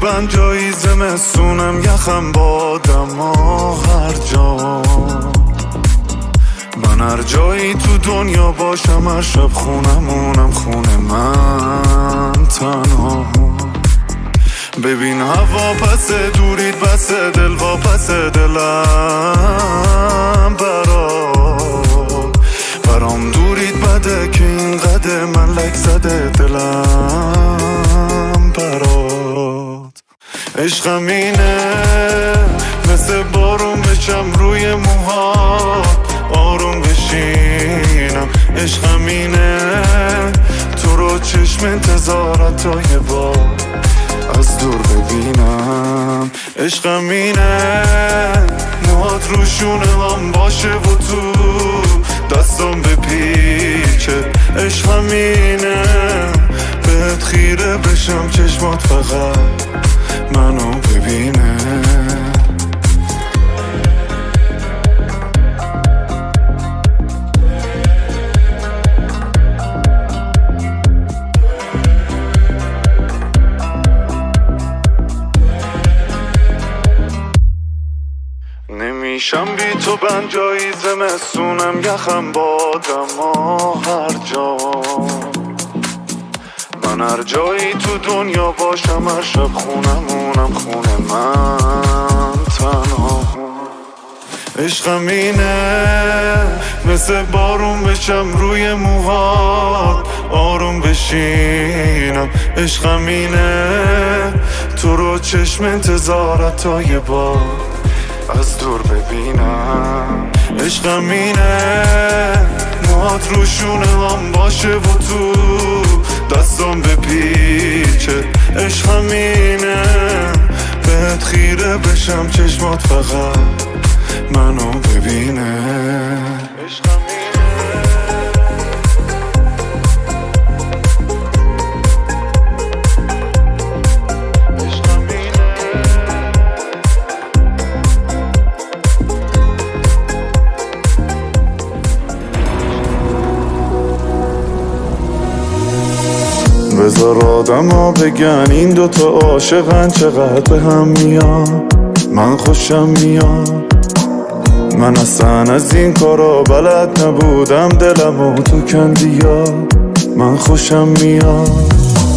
بنجایی زمستونم یخم بادم هر جا من هر جایی تو دنیا باشم هر شب خونمونم خونه من تنها ببین هوا پس دورید بس دل وا پس دلم برام دورید بده که این قده من لک زده دلم برات عشقم اینه مثل بارون بشم روی موهات آروم بشینم عشقم اینه تو رو چشم انتظارت تا یه بار از دور ببینم عشقم اینه موهات روشونه هم باشه و تو دستم بپیچه عشقم اینه بهت خیره بشم چشمات فقط منو ببینه نمیشم بی تو بنجایی زمستونم یخم بادم هر جا من هر جایی تو دنیا باشم هر شب خونمونم خونه من تنها عشقم اینه مثل بارون بشم روی موهات آروم بشینم عشقم اینه تو رو چشم انتظارت تا یه بار از دور ببینم عشقم اینه موهات روشونه هم باشه و تو دستم بپیچه عشقم اینه بهت خیره بشم چشمات فقط منو ببینه عشقم بذار آدم ها بگن این دوتا عاشقن چقدر به هم میان من خوشم میاد من اصلا از این کارا بلد نبودم دلمو تو کندیا من خوشم میاد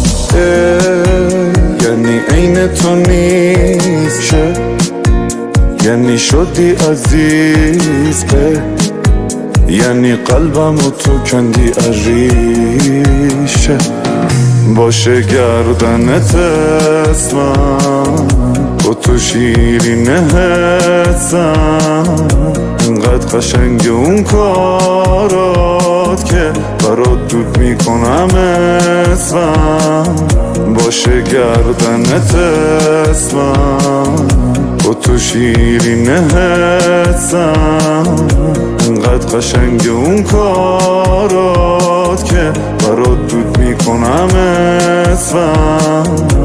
یعنی عین تو نیست یعنی شدی عزیز یعنی قلبمو تو کندی عریشه باشه گردنت اسمم با تو شیرینه حسم انقدر قشنگ اون کارات که برات دود میکنم اسمم باشه گردنت اسمم با تو شیرینه حسم انقدر قشنگ اون کارات که برات دود میکنم اسمم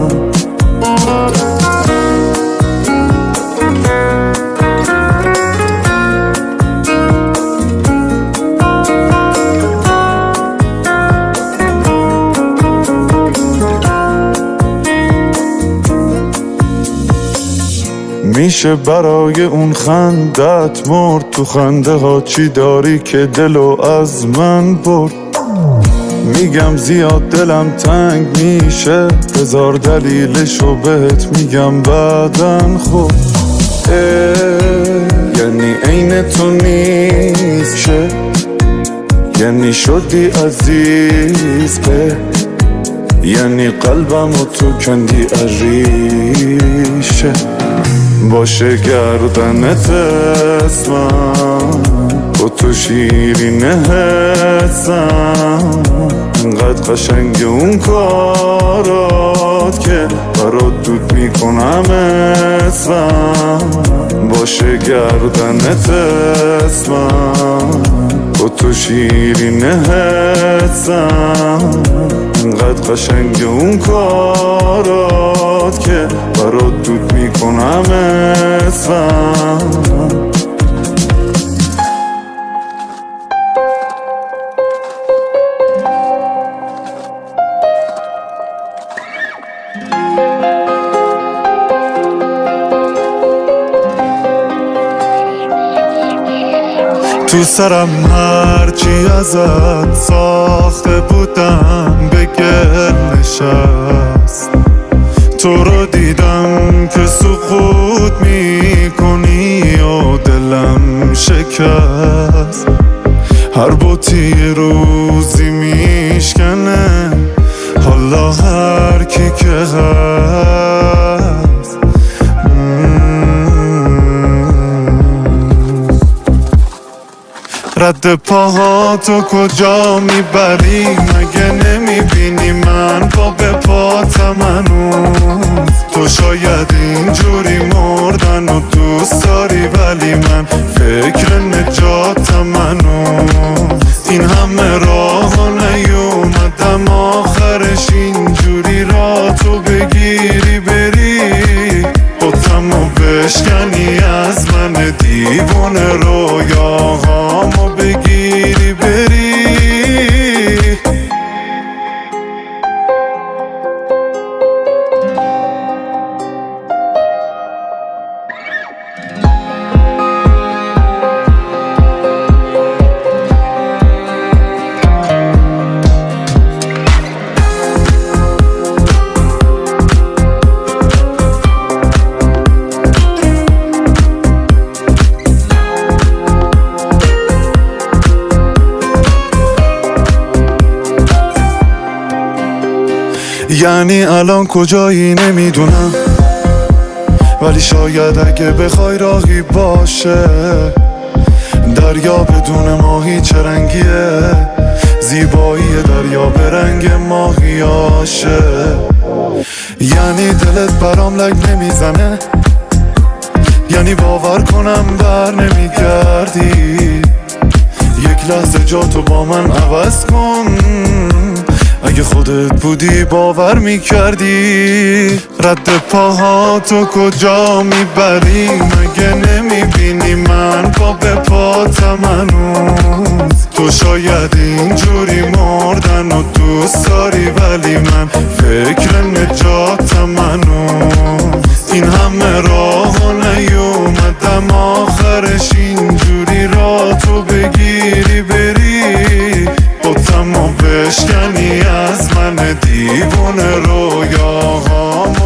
میشه برای اون خندت مرد تو خنده ها چی داری که دلو از من برد میگم زیاد دلم تنگ میشه هزار دلیلشو بهت میگم بعدن خود یعنی عین تو نیست یعنی شدی عزیز یعنی قلبمو تو کندی عریشه باشه گردنت اسمم با تو شیرینه حسم انقدر قشنگ اون کارات که برات دود میکنم اسمم باشه گردنت اسمم با تو شیرینه حسم انقدر قشنگ اون کارات که برات دود میکنم اسمم تو سرم هرچی ازت ساخته بودم به گل نشست. تو رو دیدم که سقوط میکنی و دلم شکست. هر بوتی روزی میشکنه حالا هر کی که هست. رد پاهاتو کجا میبری؟ مگه نمیبینی من پا به پاتم هنوز؟ تو شاید اینجوری مردن و دوست داری ولی من فکر نجاتم هنوز. این همه راه نیومدم آخرش اینجوری را تو بگیری بری، بطمو بشکنی از من دیوونه رویاهامو بگیری بری. یعنی الان کجایی نمیدونم، ولی شاید اگه بخوای راهی باشه. دریا بدون ماهی چه رنگیه؟ زیبایی دریا به رنگ ماهیاشه. یعنی دلت برام لگ نمیزنه؟ یعنی باور کنم بر نمیگردی؟ یک لحظه جاتو با من عوض کن، اگه خودت بودی باور میکردی. رد پاهاتو کجا میبری؟ مگه نمیبینی من پا به پاتم هنوز؟ تو شاید اینجوری مردن و دوست داری ولی من فکر نجاتم هنوز. این همه راه نیومدم آخرش اینجوری را تو بگیری بری، بطمو بشکنی از من دیوونه رویاهامو